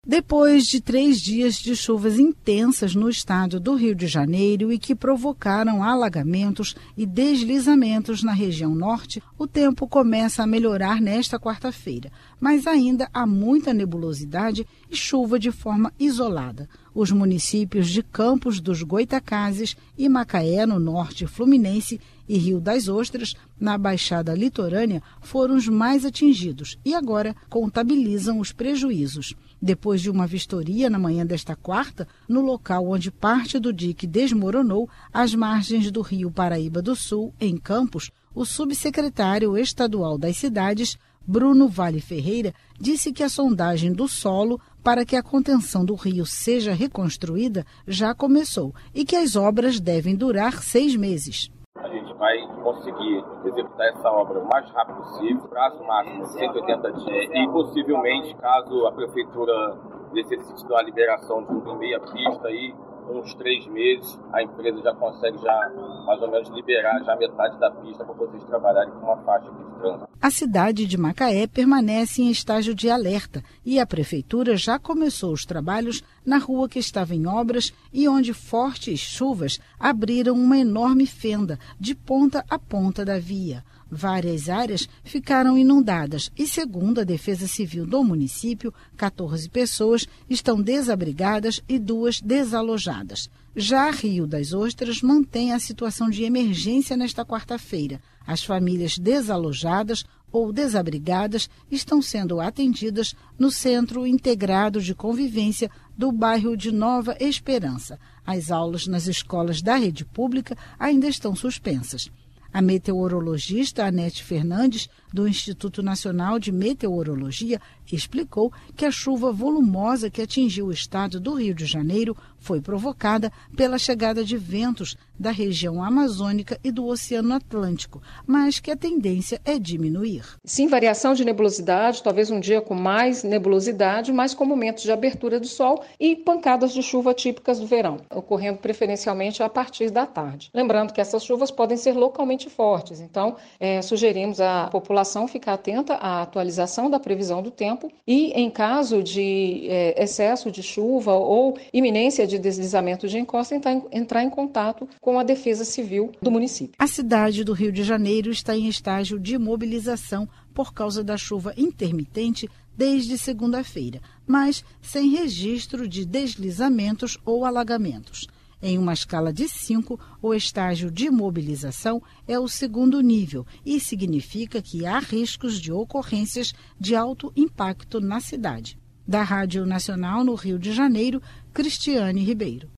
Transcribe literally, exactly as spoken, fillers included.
Depois de três dias de chuvas intensas no estado do Rio de Janeiro e que provocaram alagamentos e deslizamentos na região norte, o tempo começa a melhorar nesta quarta-feira, mas ainda há muita nebulosidade e chuva de forma isolada. Os municípios de Campos dos Goytacazes e Macaé, no norte fluminense, e Rio das Ostras, na Baixada Litorânea, foram os mais atingidos e agora contabilizam os prejuízos. Depois de uma vistoria na manhã desta quarta, no local onde parte do dique desmoronou, às margens do Rio Paraíba do Sul, em Campos, o subsecretário estadual das cidades, Bruno Vale Ferreira, disse que a sondagem do solo para que a contenção do rio seja reconstruída já começou e que as obras devem durar seis meses. A gente vai conseguir executar essa obra o mais rápido possível, prazo máximo de cento e oitenta dias, e possivelmente, caso a prefeitura necessite de uma liberação de uma meia pista, aí, uns três meses, a empresa já consegue já mais ou menos liberar já metade da pista para vocês trabalharem com uma faixa de trânsito. A cidade de Macaé permanece em estágio de alerta e a prefeitura já começou os trabalhos na rua que estava em obras e onde fortes chuvas abriram uma enorme fenda de ponta a ponta da via. Várias áreas ficaram inundadas e, segundo a Defesa Civil do município, quatorze pessoas estão desabrigadas e duas desalojadas. Já Rio das Ostras mantém a situação de emergência nesta quarta-feira. As famílias desalojadas ou desabrigadas estão sendo atendidas no Centro Integrado de Convivência do bairro de Nova Esperança. As aulas nas escolas da rede pública ainda estão suspensas. A meteorologista Anete Fernandes, do Instituto Nacional de Meteorologia, explicou que a chuva volumosa que atingiu o estado do Rio de Janeiro foi provocada pela chegada de ventos da região amazônica e do Oceano Atlântico, mas que a tendência é diminuir. Sim, variação de nebulosidade, talvez um dia com mais nebulosidade, mas com momentos de abertura do sol e pancadas de chuva típicas do verão, ocorrendo preferencialmente a partir da tarde. Lembrando que essas chuvas podem ser localmente fortes, então é, sugerimos à população ficar atenta à atualização da previsão do tempo e, em caso de é, excesso de chuva ou iminência de deslizamento de encosta, entrar em, entrar em contato com a Defesa Civil do município. A cidade do Rio de Janeiro está em estágio de mobilização por causa da chuva intermitente desde segunda-feira, mas sem registro de deslizamentos ou alagamentos. Em uma escala de cinco, o estágio de mobilização é o segundo nível e significa que há riscos de ocorrências de alto impacto na cidade. Da Rádio Nacional no Rio de Janeiro, Cristiane Ribeiro.